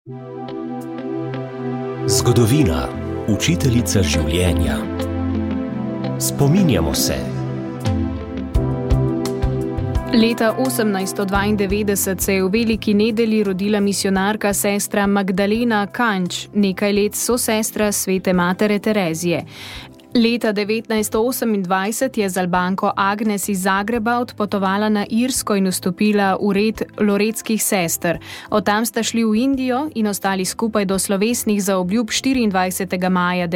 Zgodovina, učiteljica življenja. Spominjamo se. Leta 1892 se je v Veliki Nedelji rodila misijonarka sestra Magdalena Kanč, nekaj let sosestra svete matere Terezije. Leta 1928 je z Albanko Agnes iz Zagreba odpotovala na Irsko in vstopila v red loretskih sester. Od tam sta šli v Indijo in ostali skupaj do slovesnih zaobljub 24. maja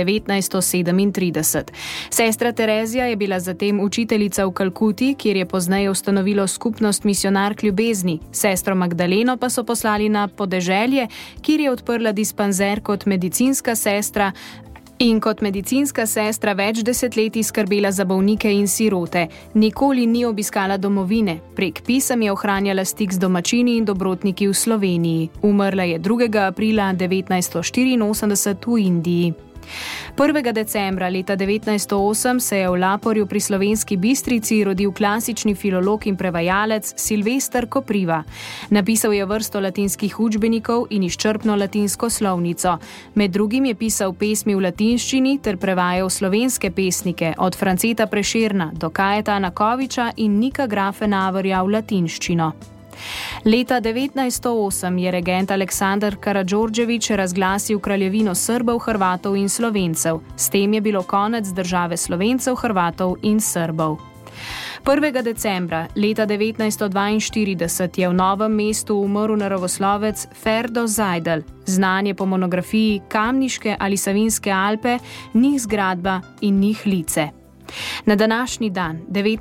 1937. Sestra Terezija je bila zatem učiteljica v Kalkuti, kjer je pozneje ustanovilo skupnost misijonark ljubezni. Sestro Magdaleno pa so poslali na podeželje, kjer je odprla dispanzer kot medicinska sestra in kot medicinska sestra več desetletij skrbela za bolnike in sirote. Nikoli ni obiskala domovine. Prek pisem je ohranjala stik z domačini in dobrotniki v Sloveniji. Umrla je 2. aprila 1984 v Indiji. 1. decembra leta 1908 se je v Laporju pri Slovenski Bistrici rodil klasični filolog in prevajalec Silvester Kopriva. Napisal je vrsto latinskih učbenikov in izčrpno latinsko slovnico. Med drugim je pisal pesmi v latinščini ter prevajal slovenske pesnike od Franceta Prešerna do Kajetana Koviča in Nika Grafenavarja v latinščino. Leta 1908 je regent Aleksandar Karadžordžević razglasil kraljevino Srbov, Hrvatov in Slovencev. S tem je bilo konec države Slovencev, Hrvatov in Srbov. 1. decembra leta 1942 je v Novem mestu umrl naravoslovec Ferdo Zajdel. Znan je po monografiji Kamniške ali Savinjske Alpe, njih zgradba in njih lice. Na današnji dan,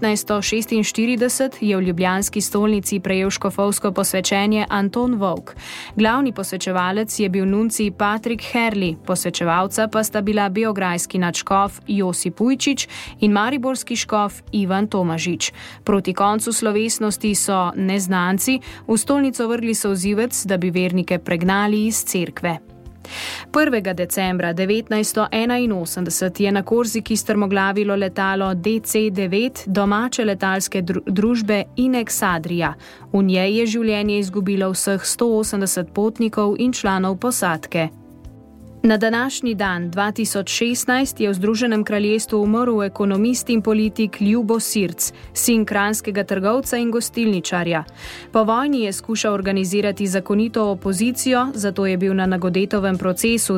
1946, je v ljubljanski stolnici prejel škofovsko posvečenje Anton Volk. Glavni posvečevalec je bil nuncij Patrik Herli, posvečevalca pa sta bila beograjski nadškof Josip Ujčič in mariborski škof Ivan Tomažič. Proti koncu slovesnosti so neznanci v stolnico vrgli solzivec, da bi vernike pregnali iz cerkve. 1. decembra 1981 je na Korziki strmoglavilo letalo DC-9 domače letalske družbe Inex Adria. V njej je življenje izgubilo vseh 180 potnikov in članov posadke. Na današnji dan, 2016, je v Združenem kraljestvu umrl ekonomist in politik Ljubo Sirc, sin kranjskega trgovca in gostilničarja. Po vojni je skušal organizirati zakonito opozicijo, zato je bil na Nagodetovem procesu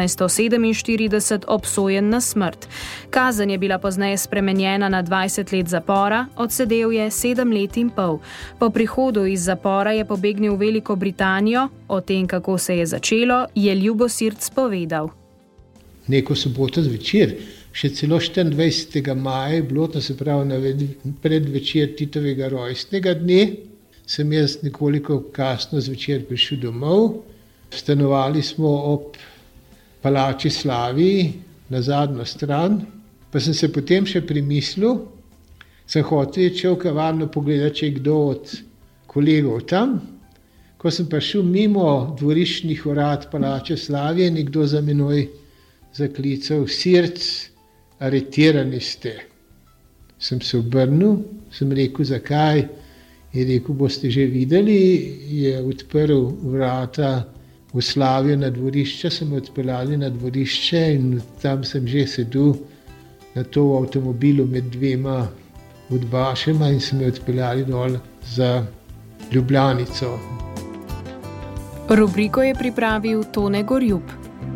1947 obsojen na smrt. Kazen je bila pozneje spremenjena na 20 let zapora, odsedel je 7 let in pol. Po prihodu iz zapora je pobegnil v Veliko Britanijo. O tem, kako se je začelo, je Ljubo Sirc povedal. Neko soboto zvečer, še celo 24. maja je bilo, to se pravi na predvečer Titovega rojstnega dne, sem jaz nekoliko kasno zvečer prišel domov. Stanovali smo ob palači Slaviji na zadnjo stran, pa sem se potem še premislil, sem hotel šel kavarno pogledati, če je kdo od kolegov tam. Ko sem pa šel mimo dvoriščnih urad palače Slavije, nekdo za menoj zaklical: Sirc, aretirani ste. Sem se obrnil, sem rekel, zakaj? Je rekel, boste že videli, je odprl vrata v Slavijo na dvorišče, so me odpeljali na dvorišče in tam sem že sedel na to v avtomobilu med dvema udbašema in so me odpeljali dol za Ljubljanico. Rubriko je pripravil Tone Gorjup.